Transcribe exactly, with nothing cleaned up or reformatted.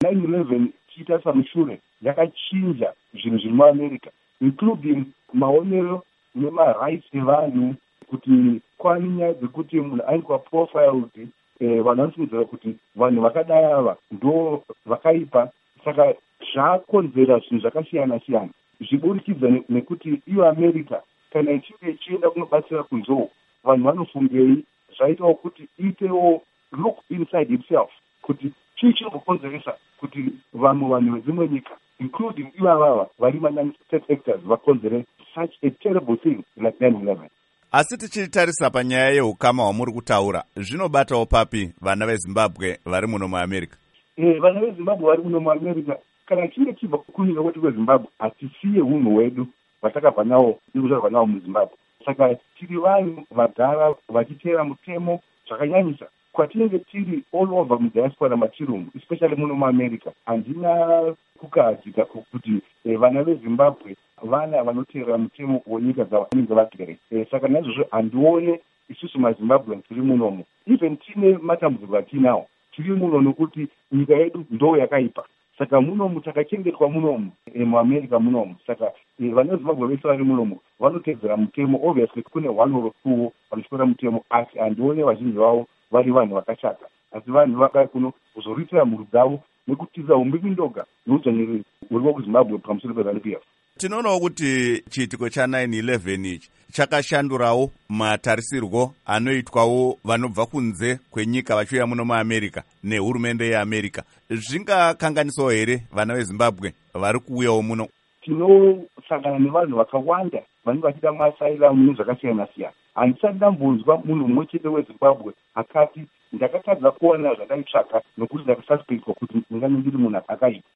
nine eleven chiita mushure yakachinja zvinhu zviri muamerica, including maonero nemarights evanhu, kuti kwani nyaya dzekuti munhu ainge profiled, eh, vanhu vanofungidzira kuti vanhu vakadai ava ndo vakaipa. Saka zvakonzera zvinhu zvakasiyana siyana zviburikidza nekuti iyo America kana ichinge ichienda kunobatsira kunzou, vanhu vanofungei, zvaitawo kuti itewo look inside itself kuti chii chinokonzeresa kuti vamwe vanhu vedzimwe nyika, including ivavava vari ma-state actors, vakonzere such a terrible thing like nine eleven. Asi tichitarisa panyaya yeukama hwamuri kutaura, zvinobatawo papi vana veZimbabwe vari muno muAmerica? Eh, vana veZimbabwe vari muno muAmerica, kana chinge chibva kunyika kwati kweZimbabwe, hatisiye hunhu hwedu vatakabva nawo nekuzvarwa nawo muZimbabwe. Saka tiri vanhu vagara vachiteera mutemo zvakanyanyisa. Kwatinenge tiri all over mudiaspora matiri umu, especially muno muAmerica, handina kukahadzika kuti eh, vana veZimbabwe vana vanoteerera mutemo wenyika dzavanenge vagere. Eh, saka naizvozvo handione isusu maZimbabweans tiri munomu, even tine matambudziko atinawo, tiri muno nokuti nyika yedu ndo yakaipa. Saka munomu takachengetwa munomu e, muAmerica munomu. Saka e, vana veZimbabwe vese vari munomu vanotedzera mutemo. Obviously kune one or two vanoshora mutemo, asi handione vazhinji vavo vari vanhu vakashata, asi vanhu vakauya kuno kuzoriritira mhuri dzavo nekutiza umbibi ndoga neudzvanyiriri huri kuZimbabwe pamusoro peZANU P F. Tinoonawo kuti chiitiko cha nine eleven ichi chakashandurawo matarisirwo anoitwawo vanobva kunze kwenyika vachiuya muno muAmerica nehurumende yeAmerica. Zvingakanganisawo here vana veZimbabwe vari kuuyawo muno? Tinosangana nevanhu vakawanda vanenge vachida maasylum nezvakasiyana siyana. Handisati ndambonzwa munhu mumwe chete weZimbabwe akati ndakatadza kuona zvakaitsvaka nokuti ndakasuspectwa kuti ndingange ndiri munhu akaipa.